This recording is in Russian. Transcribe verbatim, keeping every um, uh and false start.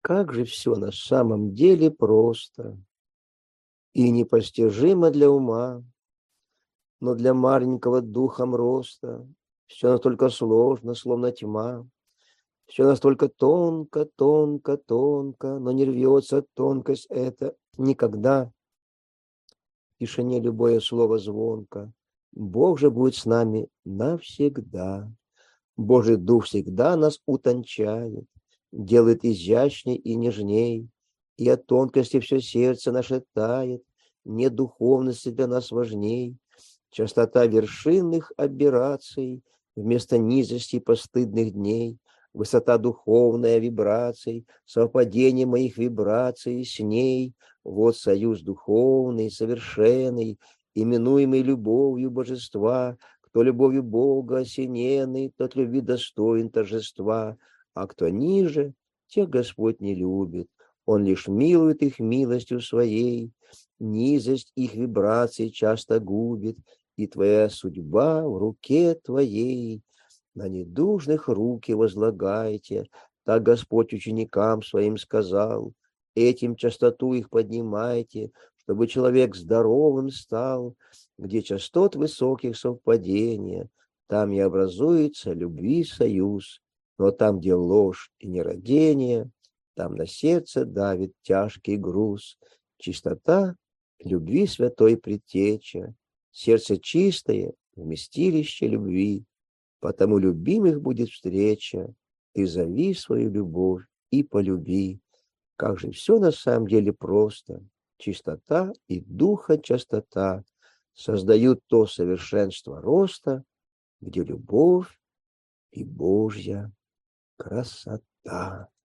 Как же все на самом деле просто и непостижимо для ума, но для маленького духом роста все настолько сложно, словно тьма. Все настолько тонко, тонко, тонко, но не рвется тонкость эта никогда. В тишине любое слово звонко. Бог же будет с нами навсегда. Божий Дух всегда нас утончает, делает изящней и нежней, и от тонкости все сердце наше тает, нет духовности для нас важней. Частота вершинных аберраций вместо низости постыдных дней, высота духовная вибраций, совпадение моих вибраций с ней, вот союз духовный, совершенный, именуемый любовью божества. Кто любовью Бога осененный, тот любви достоин торжества, а кто ниже, тех Господь не любит. Он лишь милует их милостью своей, низость их вибраций часто губит, и твоя судьба в руке твоей. На недужных руки возлагайте, так Господь ученикам своим сказал. Этим частоту их поднимайте, чтобы человек здоровым стал. Где частот высоких совпадения, там и образуется любви союз. Но там, где ложь и нерадение, там на сердце давит тяжкий груз. Чистота любви святой предтеча, сердце чистое, вместилище любви. Потому любимых будет встреча, ты зови свою любовь и полюби. Как же все на самом деле просто. Чистота и духа частота создают то совершенство роста, где любовь и Божья красота.